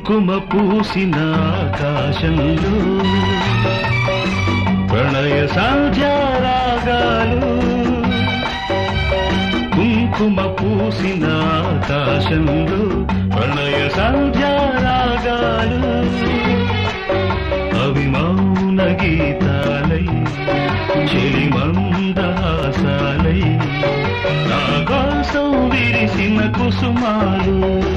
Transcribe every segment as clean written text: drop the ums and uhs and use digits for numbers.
కుంకుమ పూసిన ఆకాశంలో ప్రణయ సంధ్యారాగాలు కుంకుమ పూసిన ఆకాశంలో ప్రణయ సంధ్యారాగాలు అవి మౌన గీతాలై చెలిమందహాసాలై నా కోసం విరిసిన కుసుమాలు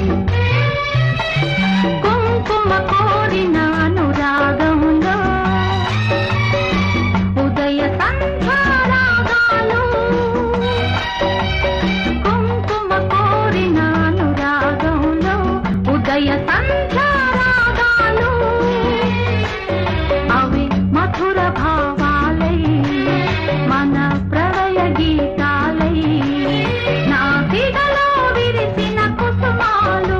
కుంకుమ కోరిన అనురాగంలో ఉదయ సంధ్యారాగాలు కుంకుమ కోరిన అనురాగంలో ఉదయ సంధ్యారాగాలు అవి మధుర భావాలై మన ప్రళయ గీతాలై నా సిగలో విరిసిన కుసుమాలు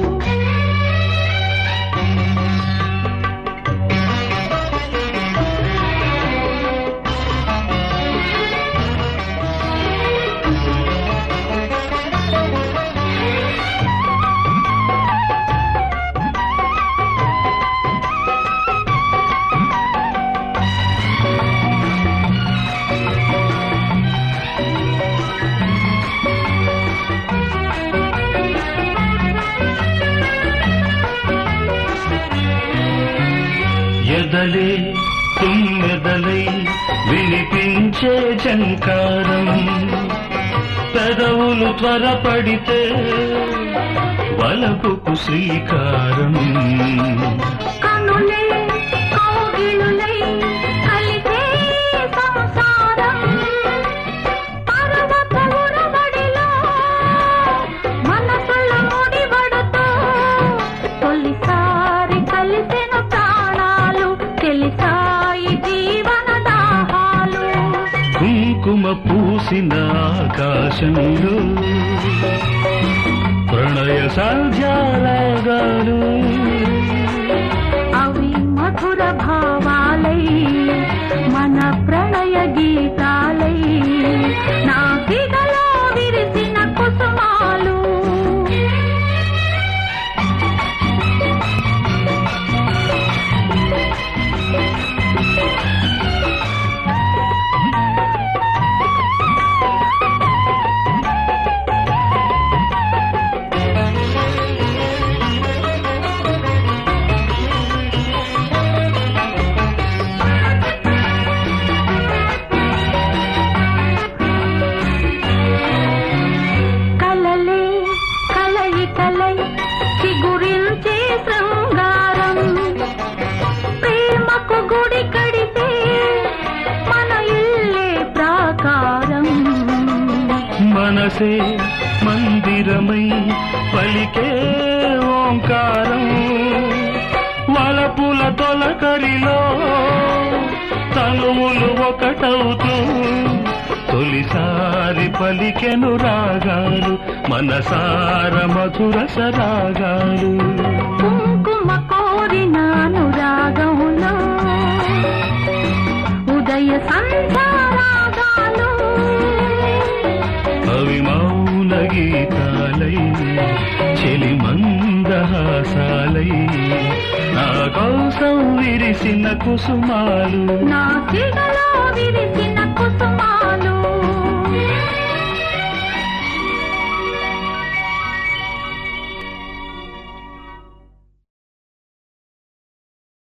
ఎదలే తుమ్మెదలై వినిపించే జంకారం పెదవులు త్వరపడితే వలపుకు శ్రీకారం కనులే కౌగిలులై కలిసే సంసారం పర్వత ఉరబడిలో మనసుల ముడివడుతో తొలిసారి కలిసెను ప్రాణాలు తెలిసాయి జీవన దాహాలు కుంకుమ పూసిన ఆకాశంలో ప్రణయ సంధ్యారాగాలు అవి మధుర భావాలై మన ప్రణయ గీతాలై నా సిగలో విరిసిన కుసుమాలు కలలే కలయికలై చిగురించే శృంగారం ప్రేమకు గుడి కడితే మన ఇల్లే ప్రాకారం మనసే మందిరమై పలికే ఓంకారం వలపుల తొలకరిలో తనువులు ఒకటవుతూ తొలిసారి పలికెను రాగాలు మనసార మధుర సరాగాలు కుంకుమ కోరిన అనురాగంలో ఉదయ సంధ్యారాగాలు అవి మౌన గీతాలై చెలిమందహాసాలై నా కోసం విరిసిన కుసుమాలు నా సిగలో విరిసిన కుసుమాలు